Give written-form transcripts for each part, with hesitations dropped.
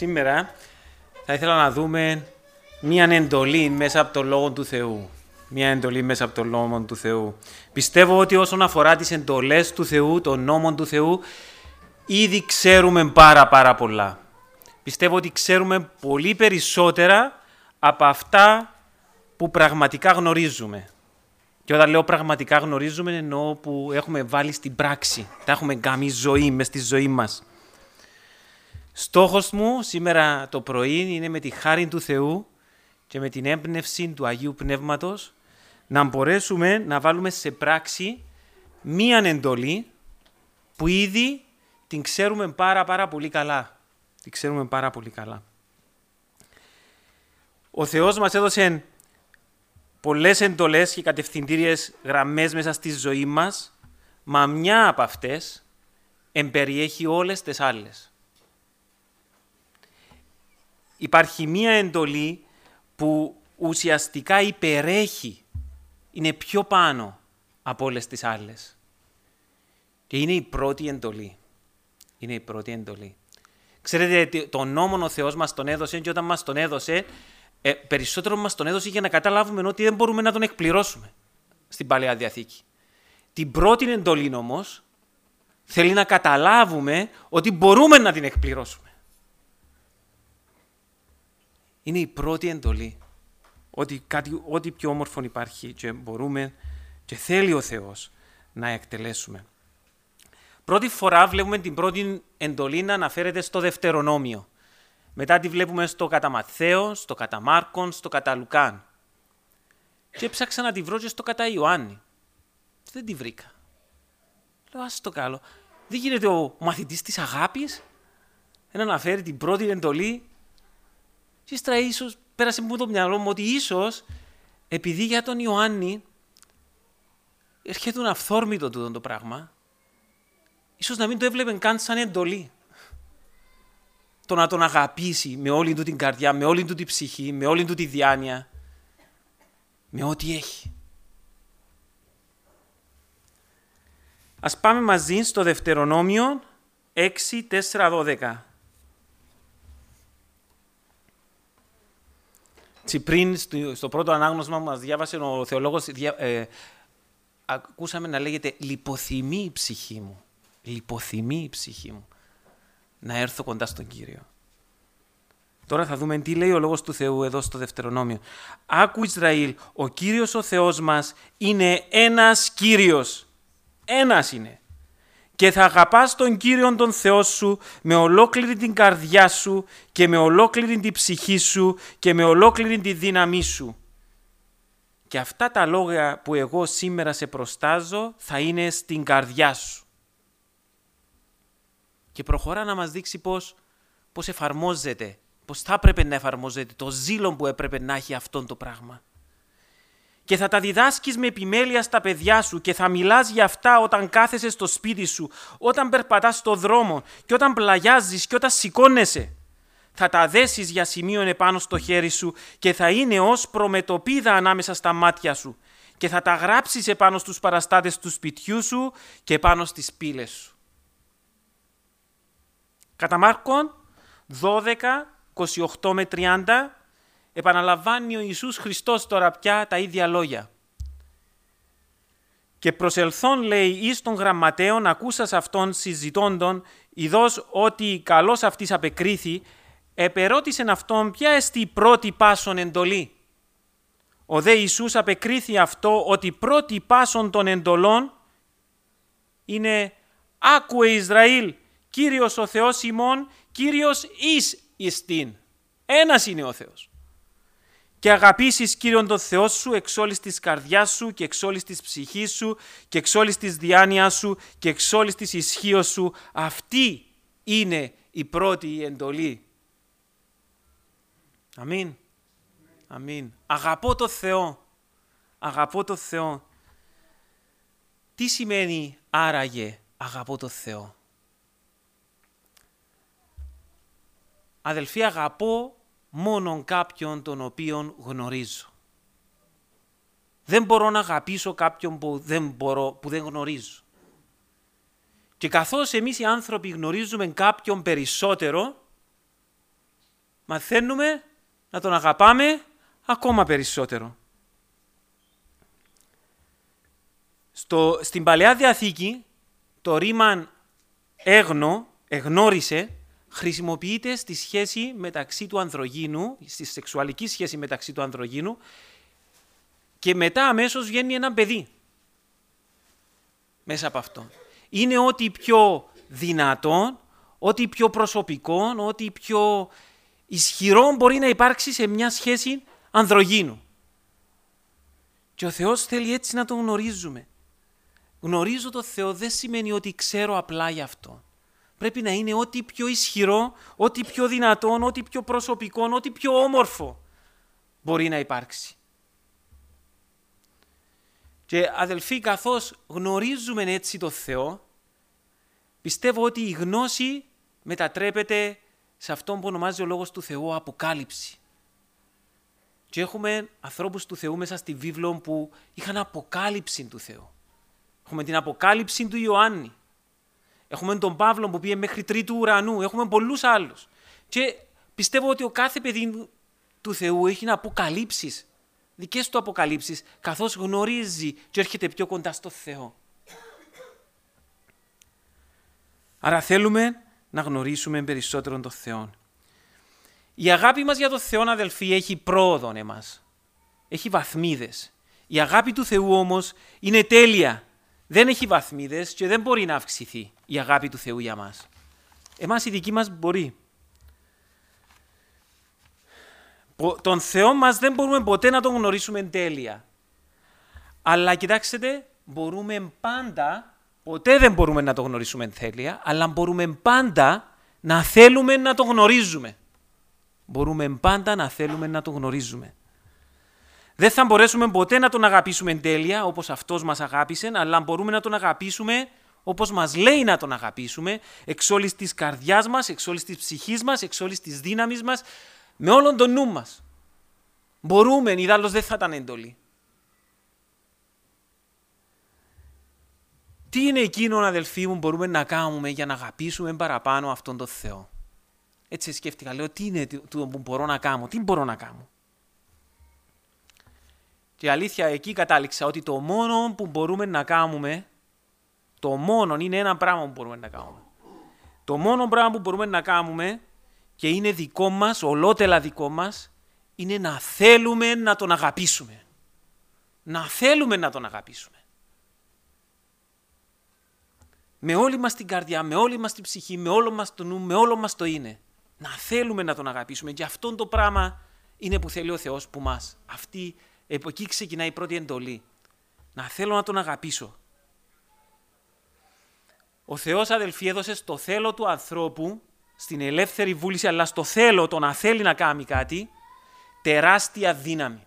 Σήμερα θα ήθελα να δούμε μία εντολή μέσα από τον Λόγο του Θεού. Μία εντολή μέσα από τον Λόγο του Θεού. Πιστεύω ότι όσον αφορά τις εντολές του Θεού, τον νόμο του Θεού, ήδη ξέρουμε πάρα πολλά. Πιστεύω ότι ξέρουμε πολύ περισσότερα από αυτά που πραγματικά γνωρίζουμε. Και όταν λέω πραγματικά γνωρίζουμε, εννοώ που έχουμε βάλει στην πράξη. Τα έχουμε κάνει ζωή, μες στη ζωή μας. Στόχος μου σήμερα το πρωί είναι με τη χάρη του Θεού και με την έμπνευση του Αγίου Πνεύματος να μπορέσουμε να βάλουμε σε πράξη μία εντολή που ήδη την ξέρουμε πάρα πολύ καλά. Την ξέρουμε πάρα πολύ καλά. Ο Θεός μας έδωσε πολλές εντολές και κατευθυντήριες γραμμές μέσα στη ζωή μας, μα μια από αυτές εμπεριέχει όλες τις άλλες. Υπάρχει μία εντολή που ουσιαστικά υπερέχει, είναι πιο πάνω από όλες τις άλλες. Και είναι η πρώτη εντολή. Είναι η πρώτη εντολη. Ξέρετε, τον νόμο ο Θεός μας τον έδωσε και όταν μας τον έδωσε, περισσότερο μας τον έδωσε για να καταλάβουμε ότι δεν μπορούμε να τον εκπληρώσουμε στην Παλαιά Διαθήκη. Την πρώτη εντολή όμως θέλει να καταλάβουμε ότι μπορούμε να την εκπληρώσουμε. Είναι η πρώτη εντολή. Ό,τι πιο όμορφο υπάρχει και μπορούμε και θέλει ο Θεός να εκτελέσουμε. Πρώτη φορά βλέπουμε την πρώτη εντολή να αναφέρεται στο Δευτερονόμιο. Μετά τη βλέπουμε στο κατά Ματθαίο, στο κατά Μάρκον, στο κατά Λουκάν. Και έψαξα να τη βρω και στο κατά Ιωάννη. Δεν τη βρήκα. Λέω, ας το καλό. Δεν γίνεται ο μαθητής της αγάπης να αναφέρει την πρώτη εντολή. Και ύστερα ίσως πέρασε μου το μυαλό μου ότι ίσως επειδή για τον Ιωάννη έρχεται αυθόρμητο τούτο το πράγμα, ίσως να μην το έβλεπε καν σαν εντολή. Το να τον αγαπήσει με όλη του την καρδιά, με όλη του την ψυχή, με όλη του τη διάνοια, με ό,τι έχει. Ας πάμε μαζί στο Δευτερονόμιο 6:4-12. Πριν στο πρώτο ανάγνωσμα μας διάβασε ο θεολόγος, ακούσαμε να λέγεται «Λιποθυμεί η ψυχή μου». Λιποθυμεί η ψυχή μου να έρθω κοντά στον Κύριο. Τώρα θα δούμε τι λέει ο Λόγος του Θεού εδώ στο Δευτερονόμιο. «Άκου Ισραήλ, ο Κύριος ο Θεός μας είναι ένας Κύριος». Ένας είναι. «Και θα αγαπάς τον Κύριον τον Θεό σου με ολόκληρη την καρδιά σου και με ολόκληρη την ψυχή σου και με ολόκληρη τη δύναμή σου. Και αυτά τα λόγια που εγώ σήμερα σε προστάζω θα είναι στην καρδιά σου». Και προχωρά να μας δείξει πώς εφαρμόζεται, πώς θα έπρεπε να εφαρμόζεται, το ζήλο που έπρεπε να έχει αυτό το πράγμα. «Και θα τα διδάσκεις με επιμέλεια στα παιδιά σου και θα μιλάς για αυτά όταν κάθεσαι στο σπίτι σου, όταν περπατάς στο δρόμο και όταν πλαγιάζεις και όταν σηκώνεσαι. Θα τα δέσεις για σημείον επάνω στο χέρι σου και θα είναι ως προμετωπίδα ανάμεσα στα μάτια σου και θα τα γράψεις επάνω στους παραστάτες του σπιτιού σου και επάνω στις πύλες σου». Κατά Μάρκον 12, 28 με 30, επαναλαμβάνει ο Ιησούς Χριστός τώρα πια τα ίδια λόγια. «Και προσελθόν, λέει, εις των γραμματέων, ακούσας αυτόν συζητώντον, ειδός ότι καλός αυτής απεκρίθη, επερώτησεν αυτόν ποια εστί η πρώτη πάσον εντολή. Ο δε Ιησούς απεκρίθη αυτό ότι πρώτη πάσον των εντολών είναι «Άκουε Ισραήλ, Κύριος ο Θεός ημών, Κύριος εις εστίν». Ένας είναι ο Θεός. «Και αγαπήσεις Κύριον τον Θεό σου εξ όλης της καρδιάς σου και εξ όλης της ψυχής σου και εξ όλης της διάνοιας σου και εξ όλης της ισχύως σου». Αυτή είναι η πρώτη εντολή. Αμήν. Αμήν. Αγαπώ το Θεό. Αγαπώ το Θεό. Τι σημαίνει άραγε αγαπώ το Θεό? Αδελφοί, αγαπώ μόνον κάποιον τον οποίον γνωρίζω. Δεν μπορώ να αγαπήσω κάποιον που δεν γνωρίζω. Και καθώς εμείς οι άνθρωποι γνωρίζουμε κάποιον περισσότερο, μαθαίνουμε να τον αγαπάμε ακόμα περισσότερο. Στην Παλαιά Διαθήκη το ρήμα εγνώρισε, χρησιμοποιείται στη σχέση μεταξύ του ανδρογύνου, στη σεξουαλική σχέση μεταξύ του ανδρογύνου και μετά αμέσως βγαίνει ένα παιδί μέσα από αυτό. Είναι ό,τι πιο δυνατόν, ό,τι πιο προσωπικό, ό,τι πιο ισχυρό μπορεί να υπάρξει σε μια σχέση ανδρογύνου. Και ο Θεός θέλει έτσι να τον γνωρίζουμε. Γνωρίζω τον Θεό δεν σημαίνει ότι ξέρω απλά γι' αυτό. Πρέπει να είναι ό,τι πιο ισχυρό, ό,τι πιο δυνατόν, ό,τι πιο προσωπικό, ό,τι πιο όμορφο μπορεί να υπάρξει. Και αδελφοί, καθώς γνωρίζουμε έτσι τον Θεό, πιστεύω ότι η γνώση μετατρέπεται σε αυτό που ονομάζει ο Λόγος του Θεού αποκάλυψη. Και έχουμε ανθρώπους του Θεού μέσα στη βίβλο που είχαν αποκάλυψη του Θεού. Έχουμε την αποκάλυψη του Ιωάννη. Έχουμε τον Παύλο που πήγε μέχρι τρίτου ουρανού. Έχουμε πολλούς άλλους. Και πιστεύω ότι ο κάθε παιδί του Θεού έχει αποκαλύψεις, δικές του αποκαλύψεις, καθώς γνωρίζει και έρχεται πιο κοντά στο Θεό. Άρα θέλουμε να γνωρίσουμε περισσότερο τον Θεό. Η αγάπη μας για τον Θεό, αδελφοί, έχει πρόοδο εμάς. Έχει βαθμίδες. Η αγάπη του Θεού όμως είναι τέλεια. Δεν έχει βαθμίδες και δεν μπορεί να αυξηθεί η αγάπη του Θεού για μας. Εμάς η δική μας μπορεί. Τον Θεό μας δεν μπορούμε ποτέ να τον γνωρίσουμε τέλεια. Αλλά κοιτάξτε, μπορούμε πάντα, ποτέ δεν μπορούμε να τον γνωρίσουμε τέλεια, αλλά μπορούμε πάντα να θέλουμε να τον γνωρίζουμε. Μπορούμε πάντα να θέλουμε να τον γνωρίζουμε. Δεν θα μπορέσουμε ποτέ να τον αγαπήσουμε τέλεια όπως αυτός μας αγάπησε, αλλά μπορούμε να τον αγαπήσουμε όπως μας λέει να τον αγαπήσουμε, εξ όλης της καρδιάς μας, εξ όλης της ψυχής μας, εξ όλης της δύναμης μας, με όλον τον νου μας. Μπορούμε, ιδάλλως δεν θα ήταν εντολή. Τι είναι εκείνο, αδελφοί μου, μπορούμε να κάνουμε για να αγαπήσουμε παραπάνω αυτόν τον Θεό? Έτσι σκέφτηκα, λέω, τι είναι το που μπορώ να κάνω, τι μπορώ να κάνω? Και αλήθεια, εκεί κατάληξα ότι το μόνο που μπορούμε να κάνουμε, το μόνο είναι ένα πράγμα που μπορούμε να κάνουμε. Το μόνο πράγμα που μπορούμε να κάνουμε και είναι δικό μας, ολότελα δικό μας, είναι να θέλουμε να τον αγαπήσουμε. Να θέλουμε να τον αγαπήσουμε. Με όλη μας την καρδιά, με όλη μας την ψυχή, με όλο μας το νου, με όλο μας το είναι. Να θέλουμε να τον αγαπήσουμε και αυτό το πράγμα είναι που θέλει ο Θεός που μας. Από εκεί ξεκινάει η πρώτη εντολή. Να θέλω να τον αγαπήσω. Ο Θεός, αδελφοί, έδωσε στο θέλω του ανθρώπου, στην ελεύθερη βούληση, αλλά στο θέλω, το να θέλει να κάνει κάτι, τεράστια δύναμη.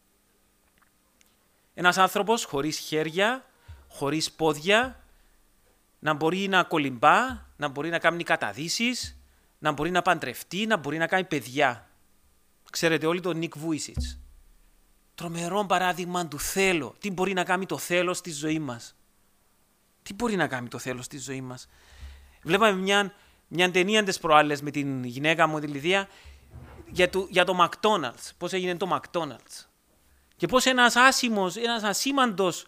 Ένας άνθρωπος χωρίς χέρια, χωρίς πόδια, να μπορεί να κολυμπά, να μπορεί να κάνει καταδύσεις, να μπορεί να παντρευτεί, να μπορεί να κάνει παιδιά. Ξέρετε όλοι τον Νικ Βούισιτς. Τρομερό παράδειγμα του θέλω. Τι μπορεί να κάνει το θέλω στη ζωή μας. Τι μπορεί να κάνει το θέλω στη ζωή μας. Βλέπαμε μια ταινία τις προάλλες με την γυναίκα μου, τη Λιδία, για το McDonald's. Πώς έγινε το McDonald's. Και πώς ένας ασήμαντος,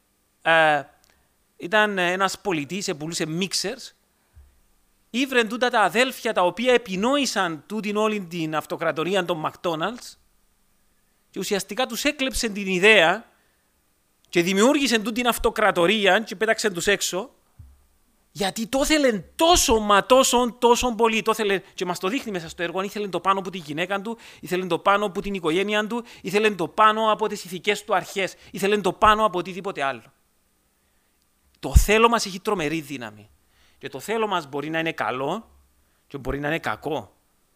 ήταν ένας πολιτής, πουλούσε μίξερς, ήβρεν τούτα τα αδέλφια τα οποία επινόησαν τούτην όλη την αυτοκρατορία των McDonald's και ουσιαστικά τους έκλεψε την ιδέα και δημιούργησε τούτη την αυτοκρατορία και πέταξε τους έξω, γιατί το ήθελε τόσο πολύ. Το ήθελε, και μας το δείχνει μέσα στο έργο, ήθελε το πάνω από τη γυναίκα του, ήθελε το πάνω από την οικογένεια του, ήθελε το πάνω από τις ηθικές του αρχές, ήθελε το πάνω από οτιδήποτε άλλο. Το θέλω μας έχει τρομερή δύναμη. Και το θέλω μας μπορεί να είναι καλό και μπορεί να είναι κακό.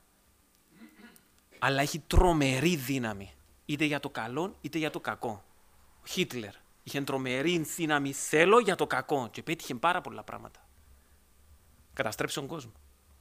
Αλλά έχει τρομερή δύναμη. Είτε για το καλό είτε για το κακό. Ο Χίτλερ είχε τρομερή δύναμη θέλω για το κακό και πέτυχε πάρα πολλά πράγματα. Καταστρέψε τον κόσμο.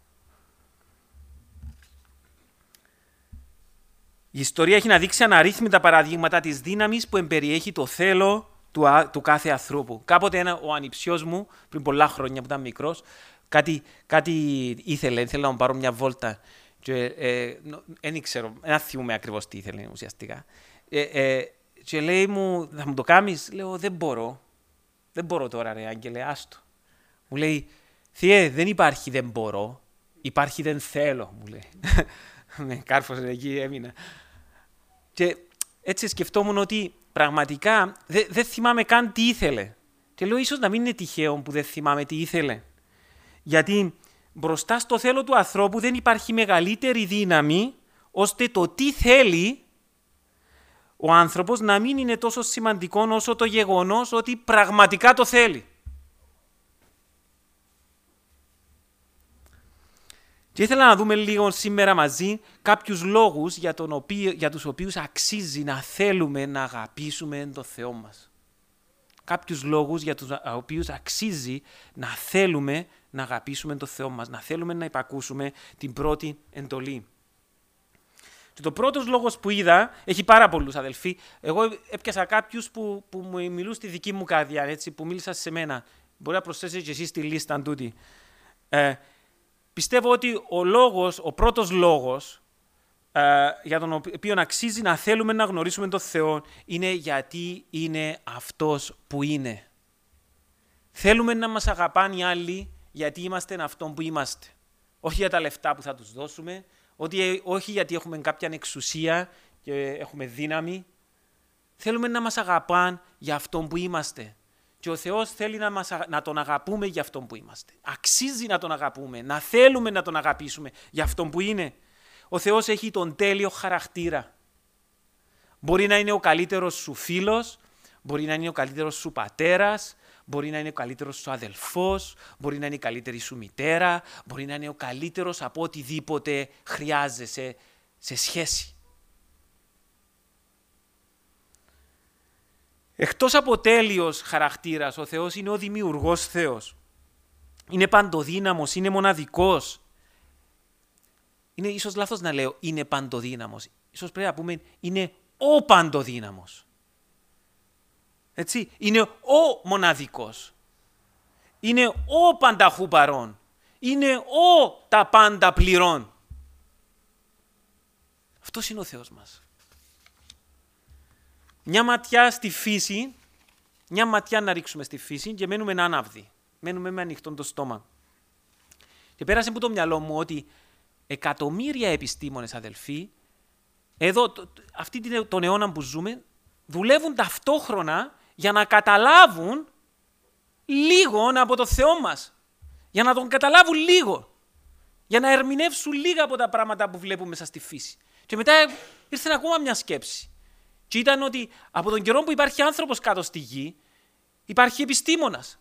Η ιστορία έχει να δείξει αναρρύθμιτα παραδείγματα της δύναμης που εμπεριέχει το θέλω του κάθε ανθρώπου. Κάποτε ο ανιψιός μου, πριν πολλά χρόνια που ήταν μικρός, κάτι ήθελε να μου πάρω μια βόλτα Δεν ξέρω, δεν θυμούμαι ακριβώς τι ήθελε ουσιαστικά. Και λέει μου, θα μου το κάνεις? Λέω, δεν μπορώ. Δεν μπορώ τώρα, ρε Άγγελε, άστο. Μου λέει, Θεέ, δεν υπάρχει δεν μπορώ, υπάρχει δεν θέλω, μου λέει. Με κάρφωσε εκεί, έμεινα. Και έτσι σκεφτόμουν ότι πραγματικά δεν θυμάμαι καν τι ήθελε. Και λέω, ίσως να μην είναι τυχαίο που δεν θυμάμαι τι ήθελε. Γιατί μπροστά στο θέλω του ανθρώπου δεν υπάρχει μεγαλύτερη δύναμη, ώστε το τι θέλει ο άνθρωπος να μην είναι τόσο σημαντικό όσο το γεγονός ότι πραγματικά το θέλει. Και ήθελα να δούμε λίγο σήμερα μαζί κάποιους λόγους για τους οποίους αξίζει να θέλουμε να αγαπήσουμε τον Θεό μας. Κάποιους λόγους για τους οποίους αξίζει να θέλουμε να αγαπήσουμε τον Θεό μας, να θέλουμε να υπακούσουμε την πρώτη εντολή. Και το πρώτος λόγος που είδα, έχει πάρα πολλούς αδελφοί, εγώ έπιασα κάποιους που μου μιλούν στη δική μου καρδιά, έτσι, που μίλησαν σε μένα. Μπορεί να προσθέσετε και εσείς στη λίστα τούτη. Πιστεύω ότι ο πρώτος λόγος για τον οποίο αξίζει να θέλουμε να γνωρίσουμε τον Θεό είναι γιατί είναι αυτός που είναι. Θέλουμε να μας αγαπάνε οι άλλοι γιατί είμαστε αυτόν που είμαστε. Όχι για τα λεφτά που θα τους δώσουμε, όχι γιατί έχουμε κάποια εξουσία και έχουμε δύναμη. Θέλουμε να μας αγαπάνε για αυτόν που είμαστε. Και ο Θεός θέλει να τον αγαπούμε για αυτόν που είμαστε. Αξίζει να τον αγαπούμε, να θέλουμε να τον αγαπήσουμε για αυτόν που είναι. Ο Θεός έχει τον τέλειο χαρακτήρα. Μπορεί να είναι ο καλύτερος σου φίλος, μπορεί να είναι ο καλύτερος σου πατέρας, μπορεί να είναι ο καλύτερος σου αδελφός, μπορεί να είναι η καλύτερη σου μητέρα, μπορεί να είναι ο καλύτερος από οτιδήποτε χρειάζεσαι σε σχέση. Εκτός από τέλειος χαρακτήρας, ο Θεός είναι ο δημιουργός Θεός. Είναι παντοδύναμος, είναι μοναδικός. Είναι ίσως λάθος να λέω είναι παντοδύναμος. Ίσως πρέπει να πούμε είναι ο παντοδύναμος. Έτσι, είναι ο μοναδικός. Είναι ο πανταχού παρών. Είναι ο τα πάντα πληρών. Αυτός είναι ο Θεός μας. Μια ματιά στη φύση, μια ματιά να ρίξουμε στη φύση και μένουμε άναυδοι. Μένουμε με ανοιχτό το στόμα. Και πέρασε από το μυαλό μου ότι εκατομμύρια επιστήμονες αδελφοί, εδώ, τον αιώνα που ζούμε, δουλεύουν ταυτόχρονα για να καταλάβουν λίγο από το Θεό μας. Για να τον καταλάβουν λίγο. Για να ερμηνεύσουν λίγα από τα πράγματα που βλέπουμε μέσα στη φύση. Και μετά ήρθε ακόμα μια σκέψη. Και ήταν ότι από τον καιρό που υπάρχει άνθρωπος κάτω στη γη, υπάρχει επιστήμονας.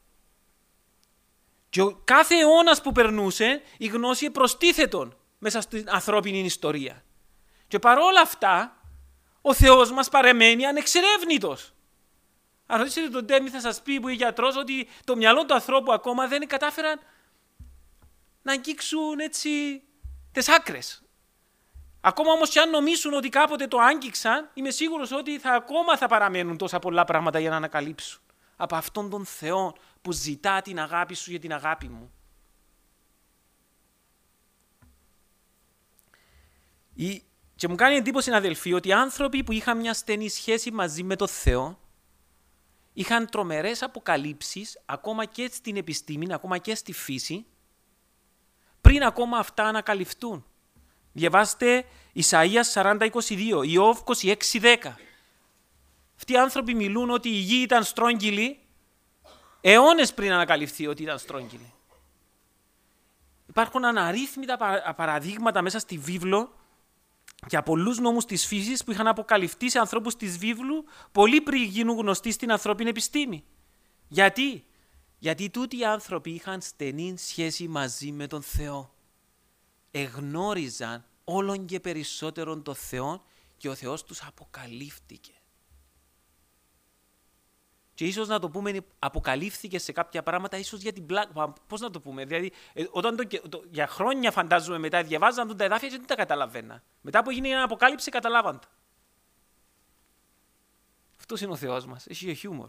Και κάθε αιώνας που περνούσε, η γνώση προστίθετον μέσα στην ανθρώπινη ιστορία. Και παρόλα αυτά, ο Θεός μας παραμένει ανεξερεύνητος. Αν ρωτήσετε τον Τέμι θα σας πει που είναι γιατρός ότι το μυαλό του ανθρώπου ακόμα δεν κατάφεραν να αγγίξουν έτσι τις άκρες. Ακόμα όμως και αν νομίσουν ότι κάποτε το άγγιξαν, είμαι σίγουρος ότι ακόμα θα παραμένουν τόσα πολλά πράγματα για να ανακαλύψουν. Από αυτόν τον Θεό που ζητά την αγάπη σου για την αγάπη μου. Και μου κάνει εντύπωση, αδελφοί, ότι οι άνθρωποι που είχαν μια στενή σχέση μαζί με τον Θεό είχαν τρομερές αποκαλύψεις ακόμα και στην επιστήμη, ακόμα και στη φύση, πριν ακόμα αυτά ανακαλυφθούν. Διαβάστε Ισαΐας 40:22, Ιώβ 26:10. Αυτοί οι άνθρωποι μιλούν ότι η γη ήταν στρόγγυλη αιώνες πριν ανακαλυφθεί ότι ήταν στρόγγυλη. Υπάρχουν αναρρύθμιτα παραδείγματα μέσα στη βίβλο για πολλούς νόμους της φύσης που είχαν αποκαλυφθεί σε ανθρώπους της βίβλου πολύ πριν γίνουν γνωστοί στην ανθρώπινη επιστήμη. Γιατί? Γιατί τούτοι οι άνθρωποι είχαν στενή σχέση μαζί με τον Θεό. Εγνώριζαν όλον και περισσότερον τον Θεό και ο Θεός τους αποκαλύφθηκε. Και ίσως να το πούμε, αποκαλύφθηκε σε κάποια πράγματα, ίσως για την πλάκα. Πώς να το πούμε, δηλαδή, όταν για χρόνια φαντάζομαι μετά διαβάζαν τα εδάφια και δεν τα καταλαβαίνα. Μετά που έγινε η αποκάλυψη, καταλάβαν τα. Αυτός είναι ο Θεός μας, έχει χιούμορ.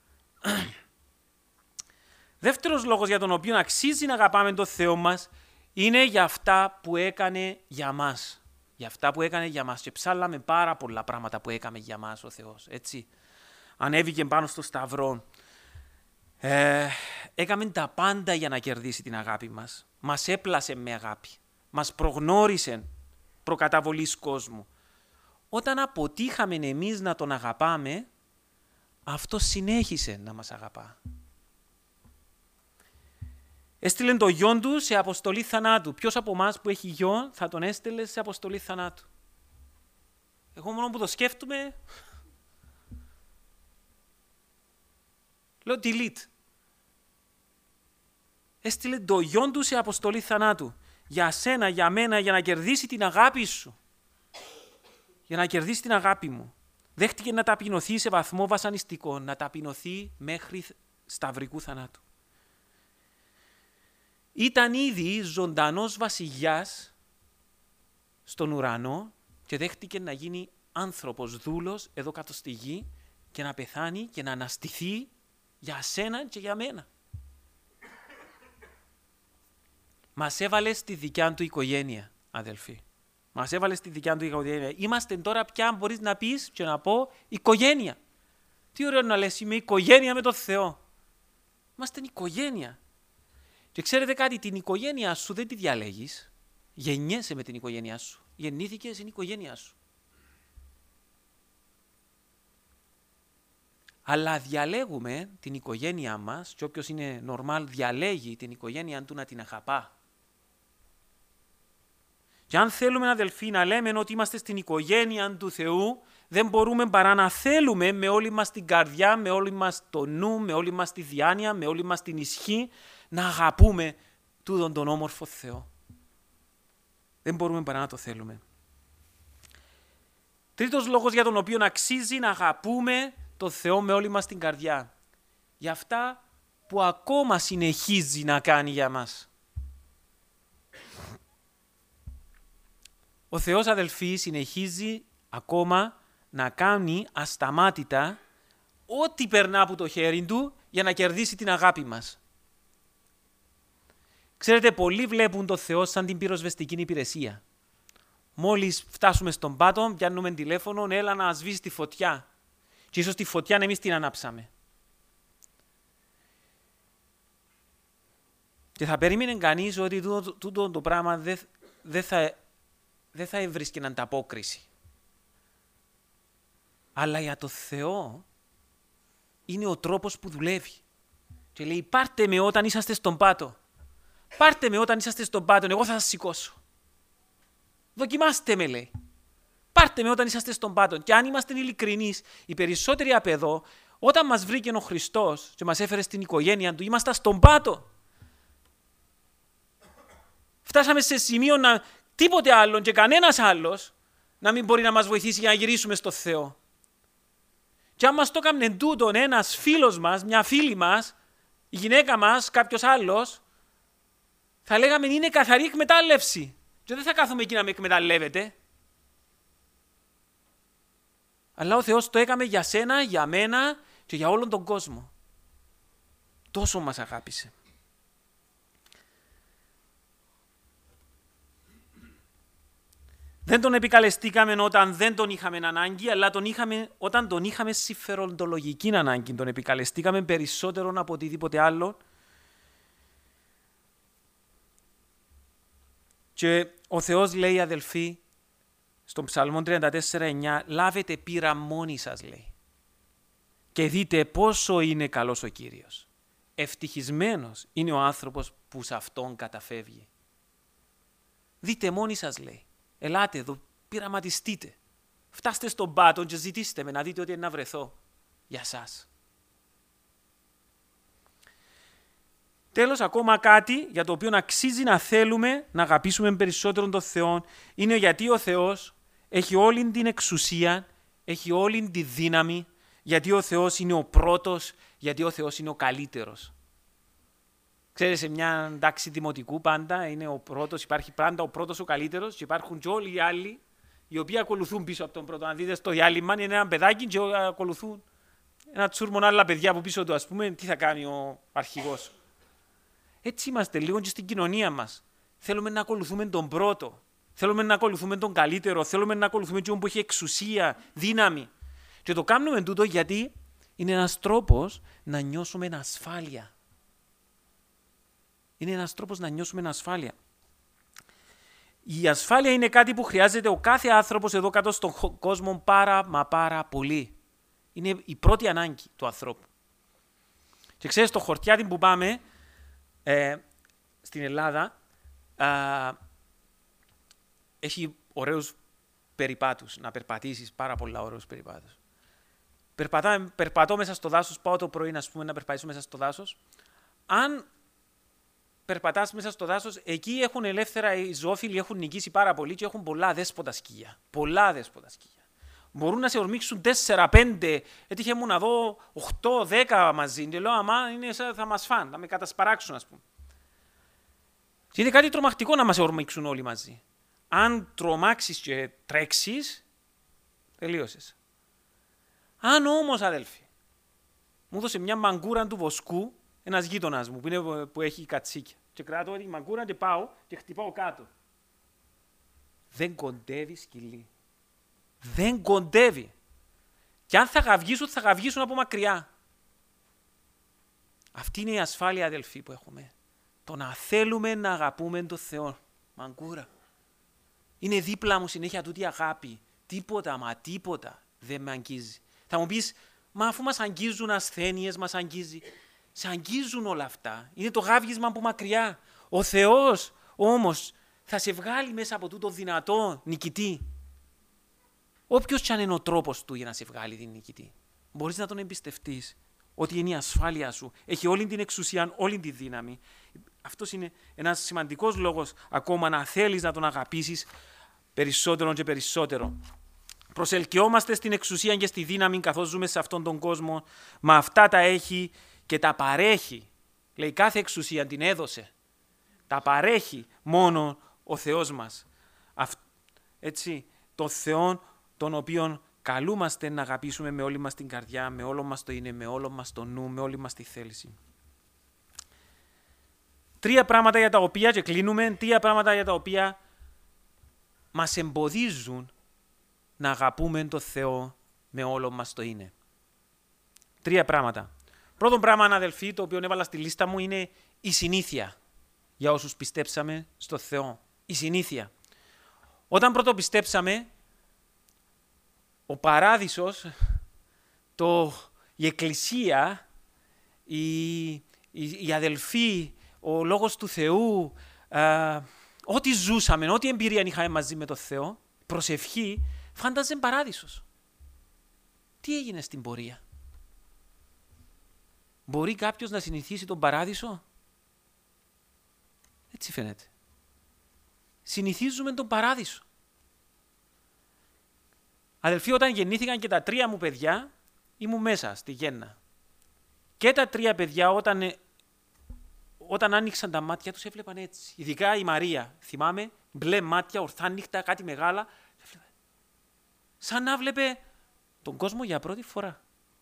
Δεύτερος λόγος για τον οποίο αξίζει να αγαπάμε τον Θεό μας είναι για αυτά που έκανε για μας. Για αυτά που έκανε για μας. Και ψάλαμε πάρα πολλά πράγματα που έκανε για μας ο Θεός. Έτσι. Ανέβηκε πάνω στο σταυρό. Έκαμε τα πάντα για να κερδίσει την αγάπη μας. Μας έπλασε με αγάπη. Μας προγνώρισε προκαταβολής κόσμου. Όταν αποτύχαμε εμείς να τον αγαπάμε, αυτό συνέχισε να μας αγαπά. Έστειλε το γιον του σε αποστολή θανάτου. Ποιος από εμάς που έχει γιον θα τον έστελε σε αποστολή θανάτου? Εγώ μόνο που το σκέφτομαι, λέω delete. Έστειλε το γιον του σε αποστολή θανάτου. Για σένα, για μένα, για να κερδίσει την αγάπη σου. Για να κερδίσει την αγάπη μου. Δέχτηκε να ταπεινωθεί σε βαθμό βασανιστικό, να ταπεινωθεί μέχρι σταυρικού θανάτου. Ήταν ήδη ζωντανός βασιλιάς στον ουρανό και δέχτηκε να γίνει άνθρωπος δούλος εδώ κάτω στη γη και να πεθάνει και να αναστηθεί για σένα και για μένα. Μας έβαλε στη δικιά του οικογένεια, αδελφοί. Μας έβαλε στη δικιά του οικογένεια. Είμαστε τώρα πια, μπορείς να πεις και να πω, οικογένεια. Τι ωραίο να λες, είμαι οικογένεια με τον Θεό. Είμαστε οικογένεια. Και ξέρετε κάτι, την οικογένειά σου δεν τη διαλέγεις. Γεννιέσαι με την οικογένειά σου. Γεννήθηκες, είναι η οικογένειά σου. Αλλά διαλέγουμε την οικογένειά μας και όποιος είναι νορμάλ διαλέγει την οικογένειά του να την αγαπά. Και αν θέλουμε, αδελφοί, να λέμε ότι είμαστε στην οικογένεια του Θεού, δεν μπορούμε παρά να θέλουμε με όλη μας την καρδιά, με όλη μας το νου, με όλη μας τη διάνοια, με όλη μας την ισχύ, να αγαπούμε τούτον τον όμορφο Θεό. Δεν μπορούμε παρά να το θέλουμε. Τρίτος λόγος για τον οποίο αξίζει να αγαπούμε τον Θεό με όλη μας την καρδιά. Για αυτά που ακόμα συνεχίζει να κάνει για μας. Ο Θεός, αδελφοί, συνεχίζει ακόμα να κάνει ασταμάτητα ό,τι περνά από το χέρι του για να κερδίσει την αγάπη μας. Ξέρετε, πολλοί βλέπουν τον Θεό σαν την πυροσβεστική υπηρεσία. Μόλις φτάσουμε στον πάτο, πιάνουμε τηλέφωνο, έλα να σβήσει τη φωτιά. Και ίσως τη φωτιά εμείς την ανάψαμε. Και θα περίμενε κανείς ότι τούτο το πράγμα δεν θα έβρισκε ανταπόκριση. Αλλά για το Θεό είναι ο τρόπος που δουλεύει. Και λέει, πάρτε με όταν είσαστε στον πάτο. Πάρτε με όταν είσαστε στον πάτο, εγώ θα σας σηκώσω. Δοκιμάστε με, λέει. Πάρτε με όταν είσαστε στον πάτο. Και αν είμαστε ειλικρινείς, οι περισσότεροι απ' εδώ, όταν μας βρήκε ο Χριστός και μας έφερε στην οικογένεια του, ήμασταν στον πάτο. Φτάσαμε σε σημείο να τίποτε άλλο και κανένας άλλος να μην μπορεί να μας βοηθήσει για να γυρίσουμε στο Θεό. Και αν μας το έκανε τούτον ένας φίλος μας, μια φίλη μας, η γυναίκα μας, κάποιος άλλος, θα λέγαμε είναι καθαρή εκμετάλλευση. Και δεν θα κάθομαι εκεί να με εκμεταλλεύετε. Αλλά ο Θεός το έκαμε για σένα, για μένα και για όλον τον κόσμο. Τόσο μας αγάπησε. Δεν τον επικαλεστήκαμε όταν δεν τον είχαμε ανάγκη, αλλά όταν τον είχαμε συμφεροντολογική ανάγκη. Τον επικαλεστήκαμε περισσότερο από οτιδήποτε άλλο. Και ο Θεός λέει, αδελφοί, στον Ψαλμό 34:9, λάβετε πείρα μόνοι σας, λέει. Και δείτε πόσο είναι καλός ο Κύριος. Ευτυχισμένος είναι ο άνθρωπος που σε αυτόν καταφεύγει. Δείτε μόνοι σας, λέει. Ελάτε εδώ, πειραματιστείτε. Φτάστε στον πάτο και ζητήστε με να δείτε ότι είναι να βρεθώ για σας. Τέλος, ακόμα κάτι για το οποίο αξίζει να θέλουμε να αγαπήσουμε περισσότερο τον Θεό, είναι γιατί ο Θεός έχει όλη την εξουσία, έχει όλη τη δύναμη, γιατί ο Θεός είναι ο πρώτος, γιατί ο Θεός είναι ο καλύτερος. Ξέρετε, σε μια τάξη δημοτικού πάντα είναι ο πρώτος, υπάρχει πάντα ο πρώτος ο καλύτερος και υπάρχουν και όλοι οι άλλοι οι οποίοι ακολουθούν πίσω από τον πρώτο. Αν δείτε στο διάλειμμα είναι ένα παιδάκι και ακολουθούν ένα τσούρμον άλλα παιδιά από πίσω του, ας πούμε, τι θα κάνει ο αρχηγός. Έτσι είμαστε λίγο και στην κοινωνία μας. Θέλουμε να ακολουθούμε τον πρώτο. Θέλουμε να ακολουθούμε τον καλύτερο. Θέλουμε να ακολουθούμε τον που έχει εξουσία, δύναμη. Και το κάνουμε τούτο γιατί είναι ένας τρόπος να νιώσουμε ασφάλεια. Είναι ένας τρόπος να νιώσουμε ασφάλεια. Η ασφάλεια είναι κάτι που χρειάζεται ο κάθε άνθρωπος εδώ κάτω στον κόσμο πάρα πολύ. Είναι η πρώτη ανάγκη του ανθρώπου. Και ξέρεις, στο χορτιάτι που πάμε στην Ελλάδα έχει ωραίους περιπάτους, να περπατήσεις, πάρα πολλά ωραίους περιπάτους. Περπατώ μέσα στο δάσος, πάω το πρωί να περπατήσω μέσα στο δάσος. Αν περπατάς μέσα στο δάσος, εκεί έχουν ελεύθερα οι ζωόφιλοι, έχουν νικήσει πάρα πολύ και έχουν πολλά δέσποτα σκύλια. Πολλά δέσποτα σκύλια. Μπορούν να σε ορμήξουν 4-5, έτυχε μου να δω 8-10 μαζί. Και λέω, αμά, θα μας φάνε, θα με κατασπαράξουν, ας πούμε. Και είναι κάτι τρομακτικό να μας ορμήξουν όλοι μαζί. Αν τρομάξεις και τρέξεις, τελείωσες. Αν όμως, αδέλφοι, μου έδωσε μια μαγκούρα του βοσκού, ένας γείτονας μου που έχει κατσίκια. Και κρατώ τη μαγκούρα και πάω και χτυπάω κάτω. Δεν κοντεύει σκυλί. Δεν κοντεύει. Και αν θα γαυγίσουν από μακριά. Αυτή είναι η ασφάλεια, αδελφοί, που έχουμε. Το να θέλουμε να αγαπούμε τον Θεό. Μαγκούρα. Είναι δίπλα μου συνέχεια τούτη αγάπη. Τίποτα δεν με αγγίζει. Θα μου πεις, μα αφού μας αγγίζουν ασθένειες, μας αγγίζει. Σε αγγίζουν όλα αυτά. Είναι το γάβγισμα από μακριά. Ο Θεός όμως θα σε βγάλει μέσα από τούτο δυνατό νικητή. Όποιος κι αν είναι ο τρόπος του για να σε βγάλει την νικητή. Μπορείς να τον εμπιστευτείς ότι είναι η ασφάλεια σου. Έχει όλη την εξουσία, όλη τη δύναμη. Αυτός είναι ένας σημαντικός λόγος ακόμα να θέλεις να τον αγαπήσεις περισσότερο και περισσότερο. Προσελκυόμαστε στην εξουσία και στη δύναμη καθώς ζούμε σε αυτόν τον κόσμο. Μα αυτά τα έχει και τα παρέχει. Λέει, κάθε εξουσία την έδωσε. Τα παρέχει μόνο ο Θεός μας. Έτσι, το Θεό τον οποίον καλούμαστε να αγαπήσουμε με όλη μας την καρδιά, με όλο μας το είναι, με όλο μας το νου, με όλη μας τη θέληση. 3 πράγματα για τα οποία, και κλείνουμε, 3 πράγματα για τα οποία μας εμποδίζουν να αγαπούμε τον Θεό με όλο μας το είναι. 3 πράγματα. Πρώτο πράγμα, αδελφοί, το οποίο έβαλα στη λίστα μου, είναι η συνήθεια. Για όσους πιστέψαμε στο Θεό. Η συνήθεια. Όταν πρώτο πιστέψαμε, ο παράδεισος, η εκκλησία, οι αδελφοί, ο λόγος του Θεού, ό,τι ζούσαμε, ό,τι εμπειρία είχαμε μαζί με τον Θεό, προσευχή, φάνταζε παράδεισος. Τι έγινε στην πορεία? Μπορεί κάποιος να συνηθίσει τον παράδεισο? Έτσι φαίνεται. Συνηθίζουμε τον παράδεισο. Αδελφοί, όταν γεννήθηκαν και τα 3 μου παιδιά, ήμουν μέσα στη γέννα. Και τα 3 παιδιά όταν άνοιξαν τα μάτια τους έβλεπαν έτσι. Ειδικά η Μαρία, θυμάμαι, μπλε μάτια, ορθά νύχτα, κάτι μεγάλα. Σαν να βλέπε τον κόσμο για πρώτη φορά.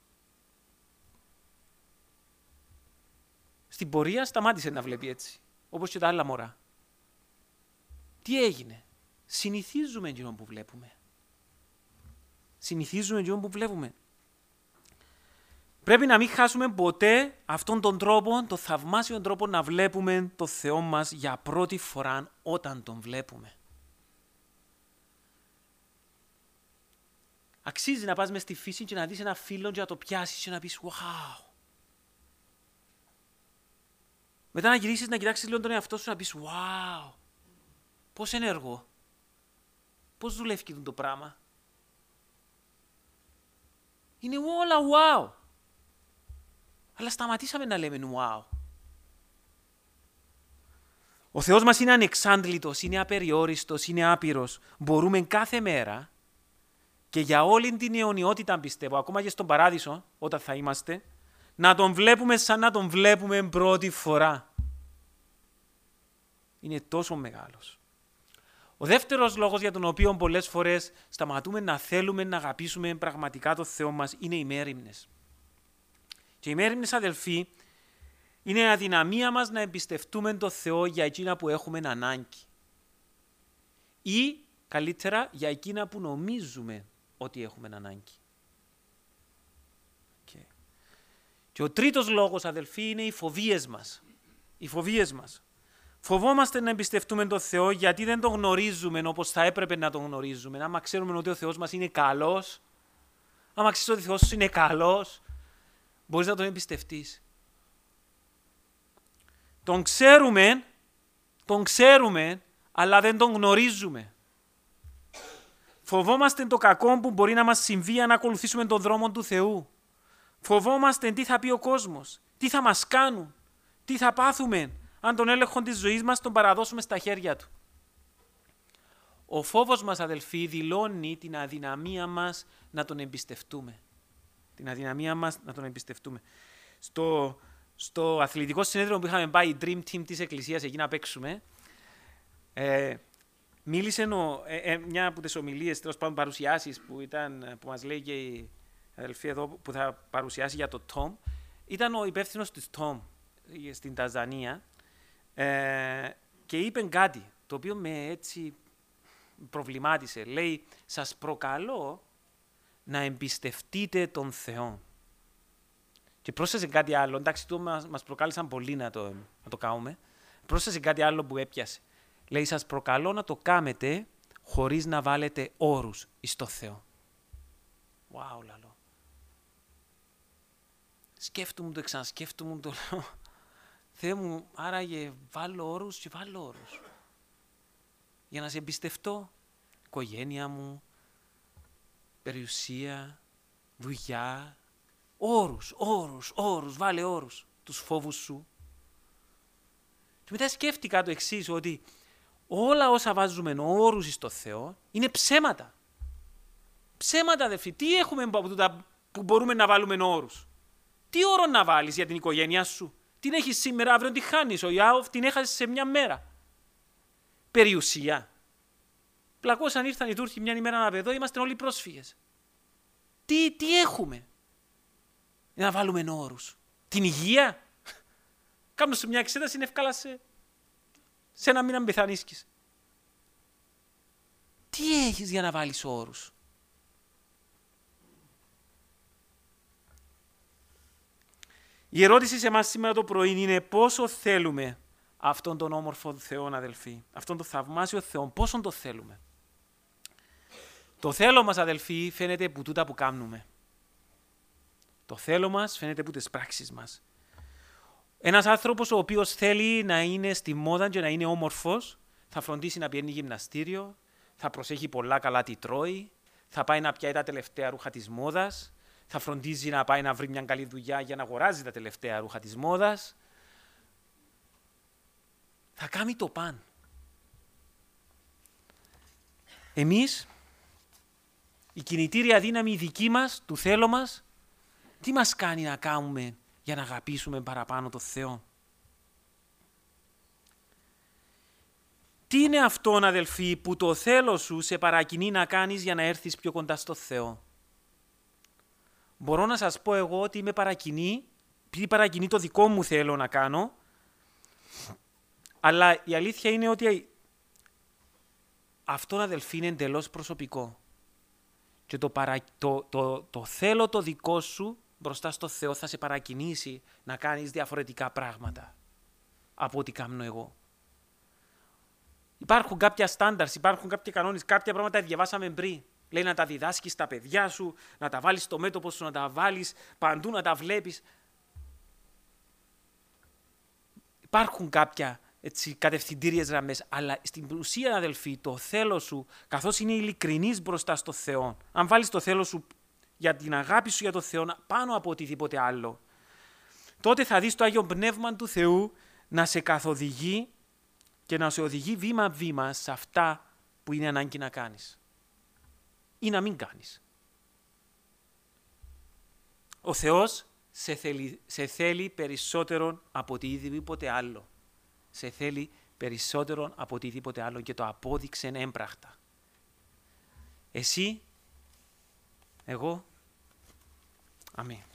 Στην πορεία σταμάτησε να βλέπει έτσι, όπως και τα άλλα μωρά. Τι έγινε? Συνηθίζουμε εκείνον που βλέπουμε. Συνηθίζουμε εκείνον που βλέπουμε. Πρέπει να μην χάσουμε ποτέ αυτόν τον τρόπο, τον θαυμάσιο τρόπο να βλέπουμε το Θεό μας για πρώτη φορά όταν τον βλέπουμε. Αξίζει να πας μες στη φύση και να δεις ένα φύλλο και να το πιάσεις και να πεις «Wow». Μετά να γυρίσεις να κοιτάξεις λίγο τον εαυτό σου να πεις «Wow». Πώς ενεργώ. Πώς δουλεύει το πράγμα. Είναι όλα wow. Αλλά σταματήσαμε να λέμε wow. Ο Θεός μας είναι ανεξάντλητος, είναι απεριόριστος, είναι άπειρος. Μπορούμε κάθε μέρα και για όλη την αιωνιότητα, πιστεύω, ακόμα και στον παράδεισο, όταν θα είμαστε, να τον βλέπουμε σαν να τον βλέπουμε πρώτη φορά. Είναι τόσο μεγάλος. Ο δεύτερος λόγος για τον οποίο πολλές φορές σταματούμε να θέλουμε να αγαπήσουμε πραγματικά τον Θεό μας είναι οι μέριμνες. Και οι μέριμνες, αδελφοί, Είναι η αδυναμία μας να εμπιστευτούμε τον Θεό για εκείνα που έχουμε ανάγκη. Ή, καλύτερα, για εκείνα που νομίζουμε ότι έχουμε ανάγκη. Okay. Και ο τρίτος λόγος, αδελφοί, είναι οι φοβίες μας. Οι φοβίες μας. Φοβόμαστε να εμπιστευτούμε τον Θεό γιατί δεν τον γνωρίζουμε όπως θα έπρεπε να τον γνωρίζουμε. Άμα ξέρουμε ότι ο Θεός μας είναι καλός, άμα ξέρεις ότι ο Θεός σου είναι καλός, μπορείς να τον εμπιστευτείς. Τον ξέρουμε, αλλά δεν τον γνωρίζουμε. Φοβόμαστε το κακό που μπορεί να μας συμβεί αν ακολουθήσουμε τον δρόμο του Θεού. Φοβόμαστε τι θα πει ο κόσμος, τι θα μας κάνουν, τι θα πάθουμε αν τον έλεγχο της ζωής μας τον παραδώσουμε στα χέρια του. Ο φόβος μας, αδελφοί, δηλώνει την αδυναμία μας να τον εμπιστευτούμε. Την αδυναμία μας να τον εμπιστευτούμε. Στο αθλητικό συνέδριο που είχαμε πάει, η Dream Team της Εκκλησίας, εκεί να παίξουμε, μίλησε μια από τις ομιλίες, τέλος πάντων παρουσιάσεις που μας λέει και η αδελφή εδώ που θα παρουσιάσει για το Tom, ήταν ο υπεύθυνος της Tom στην Τανζανία και είπε κάτι το οποίο με έτσι προβλημάτισε. Λέει, σας προκαλώ να εμπιστευτείτε τον Θεό. Και πρόσθεσε κάτι άλλο, εντάξει, το μας προκάλεσαν πολύ να το κάνουμε. Πρόσθεσε κάτι άλλο που έπιασε. Λέει, σας προκαλώ να το κάνετε χωρίς να βάλετε όρους εις το Θεό. Wow, λαλό. Σκέφτομαι το, ξανασκέφτομαι το, λέω. Θεέ μου, άραγε βάλω όρους και βάλω όρους. Για να σε εμπιστευτώ. Οικογένεια μου, περιουσία, δουλειά. Όρους, βάλε όρους. Τους φόβους σου. Και μετά σκέφτηκα το εξής, ότι όλα όσα βάζουμε όρους στο Θεό είναι ψέματα. Ψέματα, αδελφοί. Τι έχουμε που μπορούμε να βάλουμε όρους? Τι όρο να βάλεις για την οικογένειά σου? Την έχεις σήμερα, αύριο τη χάνεις. Ο Ιάωβ την έχασε σε μια μέρα. Περιουσία. Πλακώσαν, ήρθαν οι Τούρκοι μια ημέρα να παιδό, είμαστε όλοι πρόσφυγες. Τι έχουμε να βάλουμε όρους? Την υγεία. Κάνω σου μια εξέταση, είναι εύκολα σε ένα μήνα πεθανίσκεις. Τι έχεις για να βάλεις όρους? Η ερώτηση σε εμάς σήμερα το πρωί είναι πόσο θέλουμε αυτόν τον όμορφο Θεό, αδελφοί, αυτόν τον θαυμάσιο Θεό, πόσο το θέλουμε. Το θέλω μας, αδελφοί, φαίνεται από τούτα που κάνουμε. Το θέλω μας φαίνεται από τις πράξεις μας. Ένας άνθρωπος ο οποίος θέλει να είναι στη μόδα και να είναι όμορφος, θα φροντίσει να πηγαίνει γυμναστήριο, θα προσέχει πολλά καλά τι τρώει, θα πάει να πιάει τα τελευταία ρούχα της μόδας, θα φροντίζει να πάει να βρει μια καλή δουλειά για να αγοράζει τα τελευταία ρούχα της μόδας. Θα κάνει το παν. Εμείς, η κινητήρια δύναμη δική μας, του θέλω μας, τι μας κάνει να κάνουμε για να αγαπήσουμε παραπάνω το Θεό? Τι είναι αυτόν, αδελφοί, που το θέλω σου σε παρακινεί να κάνεις για να έρθεις πιο κοντά στο Θεό? Μπορώ να σας πω εγώ ότι με παρακινεί το δικό μου θέλω να κάνω, αλλά η αλήθεια είναι ότι αυτόν, αδελφοί, είναι εντελώς προσωπικό. Και το θέλω το δικό σου μπροστά στο Θεό θα σε παρακινήσει να κάνεις διαφορετικά πράγματα από ό,τι κάνω εγώ. Υπάρχουν κάποια στάνταρς, υπάρχουν κάποιοι κανόνες, κάποια πράγματα διαβάσαμε πριν. Λέει να τα διδάσκεις στα παιδιά σου, να τα βάλεις στο μέτωπο σου, να τα βάλεις παντού, να τα βλέπεις. Υπάρχουν κάποια κατευθυντήριες γραμμές, αλλά στην ουσία, αδελφοί, το θέλω σου, καθώς είναι ειλικρινής μπροστά στο Θεό, αν βάλεις το θέλω σου για την αγάπη σου για το Θεό πάνω από οτιδήποτε άλλο, τότε θα δεις το Άγιο Πνεύμα του Θεού να σε καθοδηγεί και να σε οδηγεί βήμα-βήμα σε αυτά που είναι ανάγκη να κάνεις ή να μην κάνεις. Ο Θεός σε θέλει περισσότερο από οτιδήποτε άλλο. Σε θέλει περισσότερο από οτιδήποτε άλλο και το απόδειξε έμπρακτα. Εσύ, εγώ, αμήν.